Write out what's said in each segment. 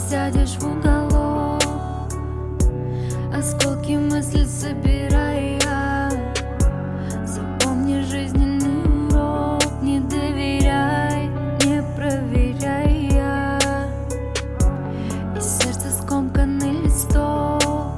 сядешь в уголок, осколки мыслей собирая. Запомни жизненный урок: не доверяй, не проверяя. И сердце скомканный листок,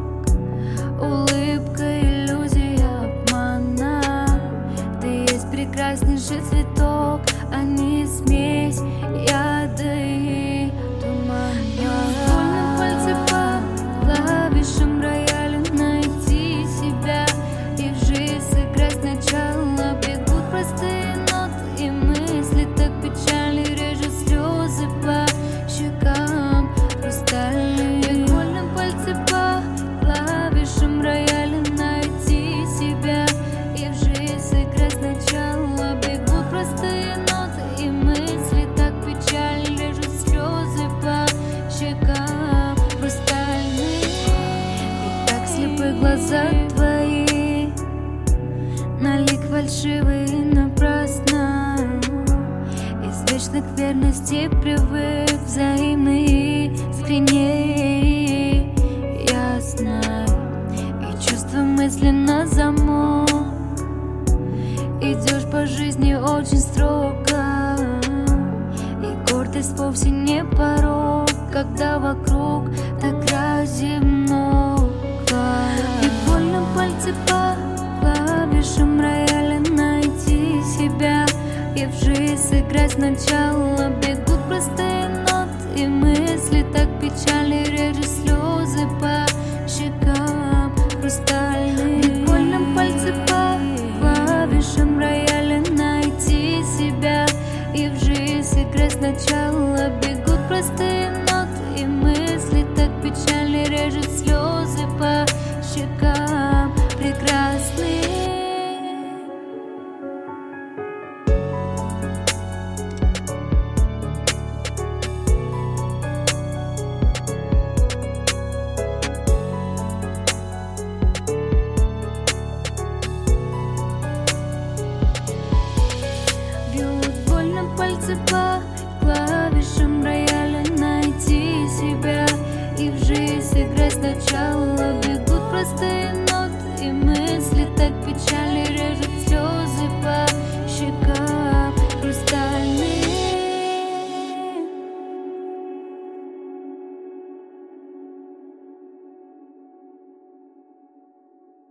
улыбка, иллюзия обмана. Ты есть прекраснейший цветок, а не смесь яда и тумана. Вольно пальцы по клавишам рояля найти себя и в жизнь сыграть сначала. Бегут простые ноты и мысли так печально, режут слезы по щекам хрустальные. Вольно пальцы по клавишам рояля найти себя и в жизнь сыграть сначала. Бегут простые ноты и мысли так печально, режут слезы по щекам хрустальные. И так слепы глаза твои, на лик фальшивый и напрасно. Из вечных верностей привык взаимный и искренне и ясно. И чувства мысли на замок, идешь по жизни очень строго. И гордость вовсе не порог, когда вокруг так грязи много. И больно пальцы по клавишам рояля найти себя и в жизнь сыграть сначала. Бегут простые ноты и мысли так печально,